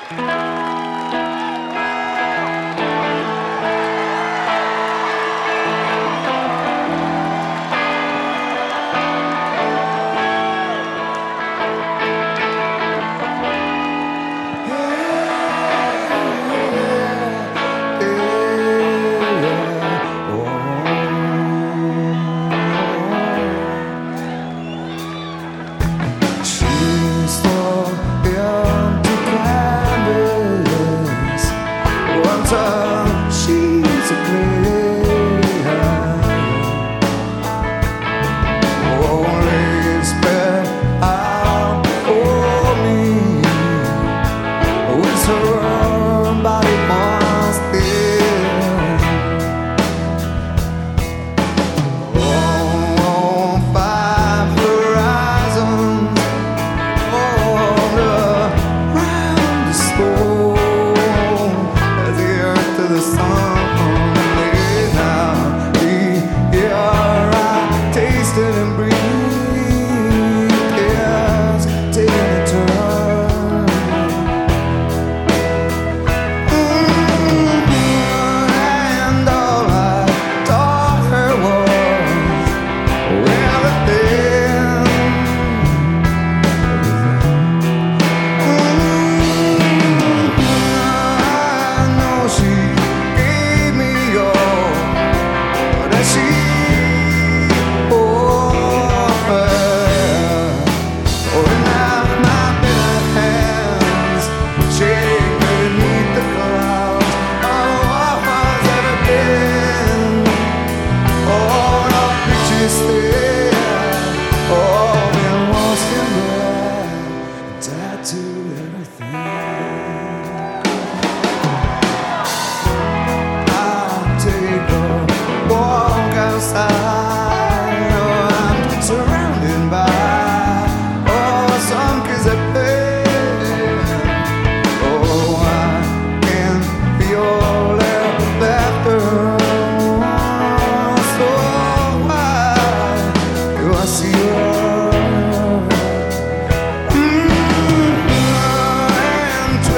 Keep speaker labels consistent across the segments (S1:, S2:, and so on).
S1: She's a greyhound, only spread out for me with her body more still. On 5 horizons all around the storm, as the earth to the sun. And breathe, yes, taking a turn. And all I taught her was everything. I know she gave me all that she. And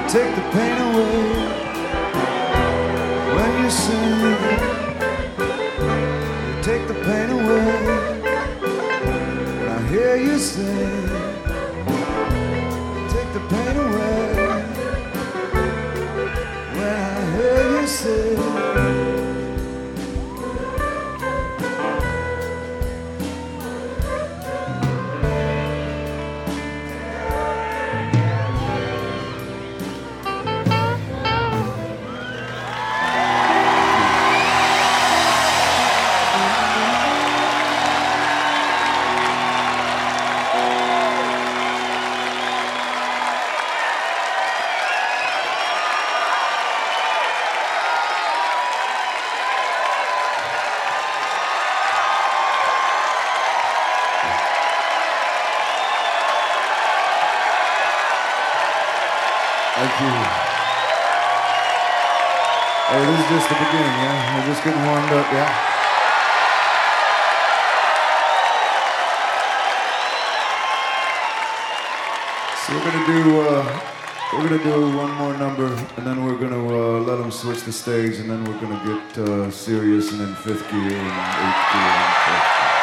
S1: take the pain away when you sing. You take the pain away when I hear you sing. Take the pain away when I hear you sing. Thank you. Hey, this is just the beginning, yeah? We're just getting warmed up, yeah? So we're gonna do one more number, and then we're gonna let them switch the stage, and then we're gonna get serious and in fifth gear and eighth gear and fifth gear.